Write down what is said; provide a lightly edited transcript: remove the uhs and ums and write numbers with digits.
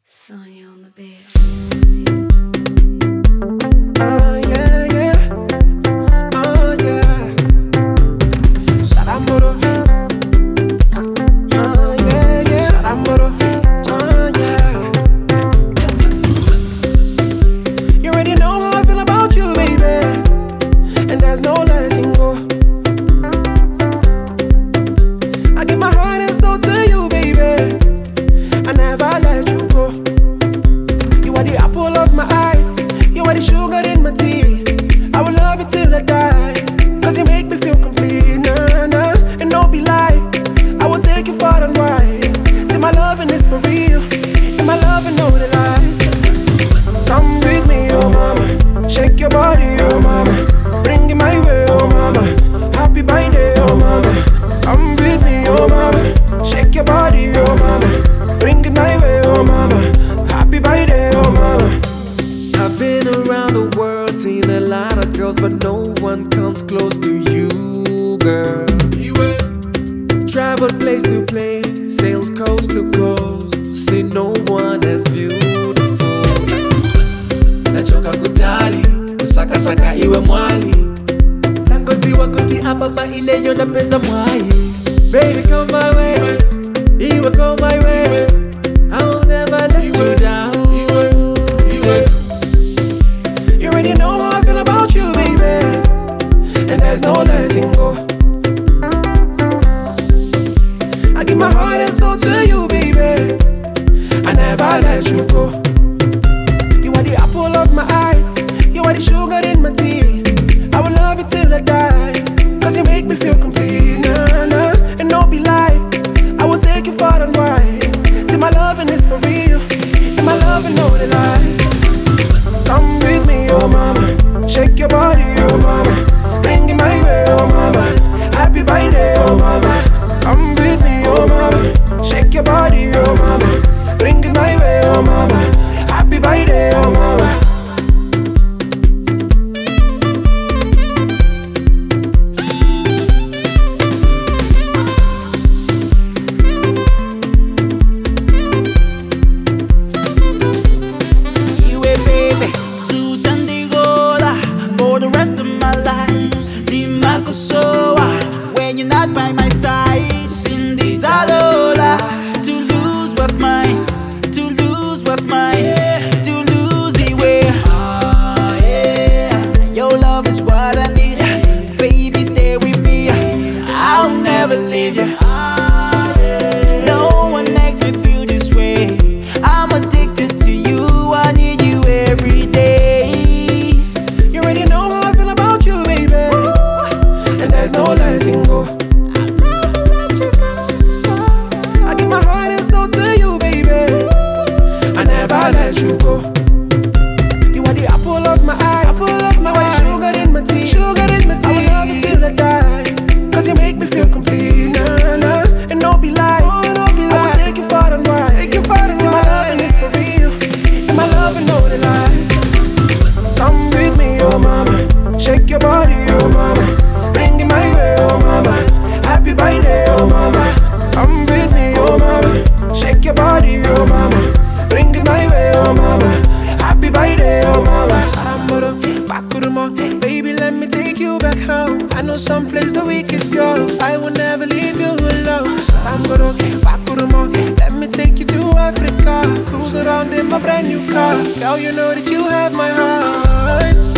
Sonya on the bed. Yeah, yeah. Oh, yeah. Saramoro. Oh, yeah, yeah. Saramoro. Oh, yeah. You already know how I feel about you, baby. And there's no letting go. I give my heart and soul to you, baby. I never let you go. You are the apple of my eyes. You are the sugar in my tea. I will love you till I die. Cause you make me feel complete, nah, nah. And don't be lie, I will take you far and wide. See my loving is for real, and my loving know the lie. Come with me, oh mama. Shake your body, oh mama. Bring it my way, oh mama. Happy birthday, oh mama. Come with me, oh mama. Shake your body, oh mama. Bring it my way, oh mama. Happy birthday, oh mama. I've been around the world, seen a lot of girls, but no one comes close to you, girl. You traveled place to place, sailed coast to coast, see no one as beautiful. Nachoka kutali, kusaka iwe mwali. Nangotiwa kuti ababa ile yona pesa mwai. Baby come my way, iwe come my way. I will never let you down. You already know how I feel about you, baby. And there's no letting go. I give my heart and soul to you, baby. I never let you go. You are the apple of my eyes. You are the sugar in my tea. I will love you till I die. Cause you make me feel complete, nah, nah. And don't be lie, I will take you far and wide. See my loving is for real, and my loving know the lie. Come with me, oh mama. Shake your body, oh mama. Bring it my way, oh mama. Happy birthday, oh mama. Come with me, oh mama. Shake your body, oh mama. Bring it my way, oh mama. Happy birthday, oh mama. So when you're not by my side, Cindy Talola. To lose what's mine, to lose what's mine, to lose the way. Oh yeah, your love is what I need. Baby, stay with me, I'll never leave you. No one makes me feel this way. I'm addicted to you, I need you every day. You already know how I feel about you, baby. And there's no letting go. I give my heart and soul to you, baby. I never let you go. You are the apple of my eye. Apple of my eye. Sugar in my tea. Sugar in my tea. I will love you till I die. Cause you make me feel complete, nah, nah. And don't be lie, don't be lie. I will take you far and wide. Take you far and wide. See my loving is for real, and my loving know the lie. Come with me, oh mama. Shake your body, oh mama. Bring it my way, oh mama. Happy birthday, oh mama. Come with me, oh mama. Shake your body, oh mama. Bring it my way, oh mama. Happy birthday, oh mama. Saramboro, bakurumo. Baby, let me take you back home. I know some place that we could go. I will never leave you alone. Saramboro, bakurumo. Let me take you to Africa. Cruise around in my brand new car. Girl, you know that you have my heart.